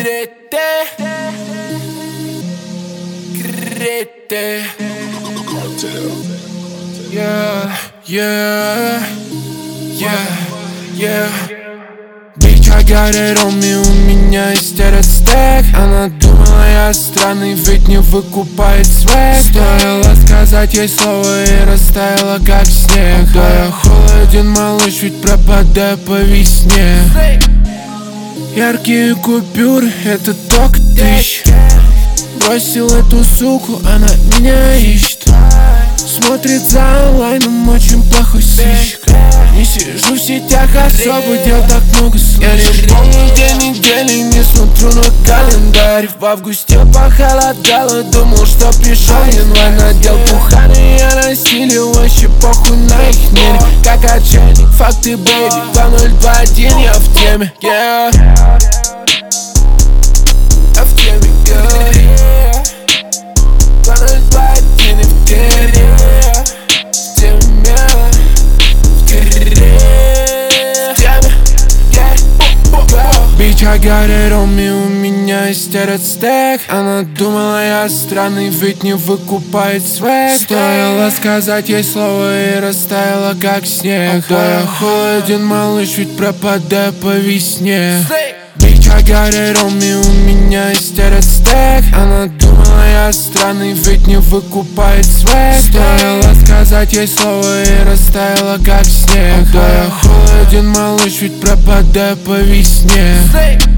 Крете. Yeah. Bitch, I got it on me, у меня есть этот стек. Она думала, я странный, ведь не выкупает свек. Стоило сказать ей слово и растаяла как снег. Да, я холоден, малыш, ведь пропадаю по весне. Яркие купюры, это ток тысяч. Бросил эту суку, она меня ищет. Смотрит за онлайном, очень плохой сыщик. Не сижу в сетях особо, дел так много слышь. Я не помню день недели, не смотрю на календарь. В августе похолодало, думал, что пришел январь. Надел пуханы, я на стиле, вообще похуй на их нервы. Как отчаянник, факты, бэйби, 2021, я в теме, yeah. Я в теме, yeah. 2021 в теме. Bitch, I got it on me, у меня есть этот стек. Она думала, я странный, ведь не выкупает свек. Стоило сказать ей слово и растаяла как снег. Да, я холоден, малыш, ведь пропадаю по весне. Bitch, I got it on me, у меня есть этот стек. Она думала, я странный, ведь не выкупает свек. Стоило сказать ей слово и растаяла как снег. Да, я холоден, малыш, ведь пропадаю по весне.